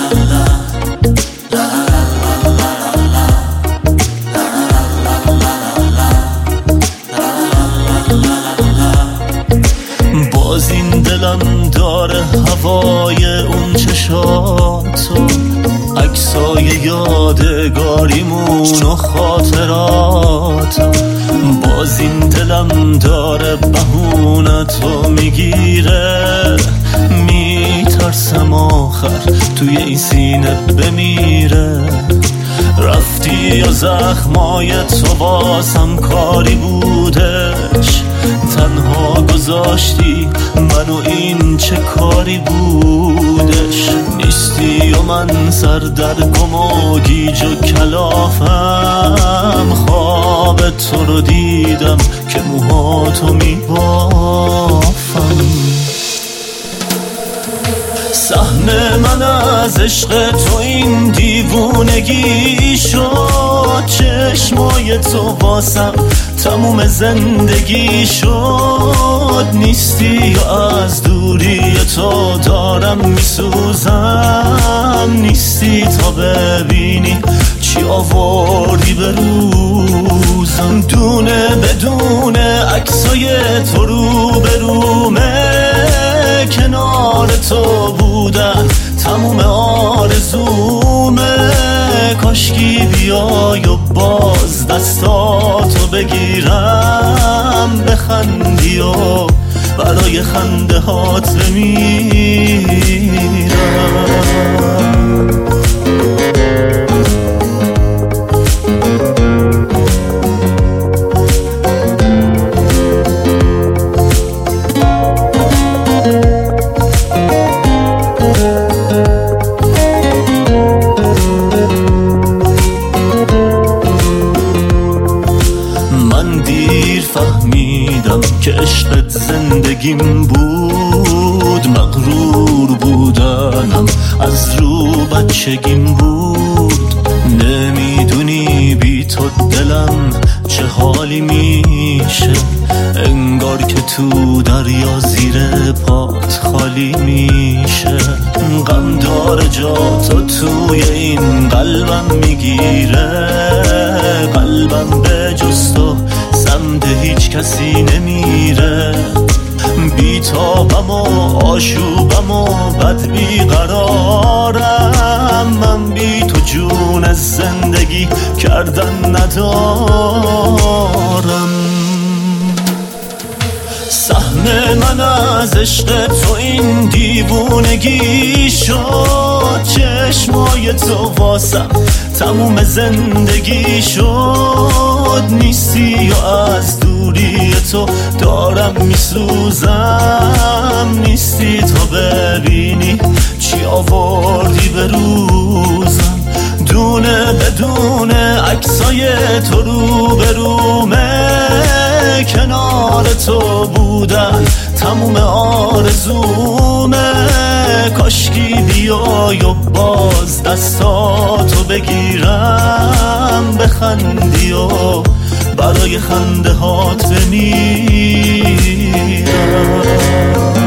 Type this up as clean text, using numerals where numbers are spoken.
باز این دلم داره هوای اون چشاتو، عکسای یادگاریمون و خاطراتو. باز این دلم داره بهونتو میگیره، میترسم آخر توی این سینه بمیره. رفتی یا زخمای تو واسم کاری بودش، تنها گذاشتی منو این چه کاری بودش. نیستی و من سردرگم و گیج و کلافم، خواب تو رو دیدم که موهاتو میبافم. سهم من از عشق تو این دیوونگی شد، چشمای تو واسم تموم زندگی شد. نیستی یا از دوری تو دارم میسوزم، نیستی تا ببینی چی آوردی به روزم. دونه بدونه عکسای تو رو به رومه، کنار تو بودن تموم آرزومه. کاشکی بیای و باز دستاتو بگیرم، بخندی و برای خنده هات بمیرم. فهمیدم که عشقت زندگیم بود، مغرور بودنم از رو بچگیم بود. نمیدونی بی تو دلم چه حالی میشه، انگار که تو دریا زیر پات خالی میشه. غم داره جا تو توی این قلبم میگیره، قلبم به جز تو سمت هیچ کسی نمیره. بیتابم و آشوبم و بد بیقرارم، من بی تو جون از زندگی کردن ندارم. سهم من از عشق تو این دیوونگی شد، چشمای تو واسم تموم زندگی شد. نیستی یا از دوری تو دارم میسوزم، نیستی تا ببینی چی آوردی به روزم. دونه بدونه عکسای تو رو به رومه، کنار تو بودن تموم آرزومه. کاشکی بیای و باز دستاتو بگیرم، بخندی و برای خنده هات بمیرم.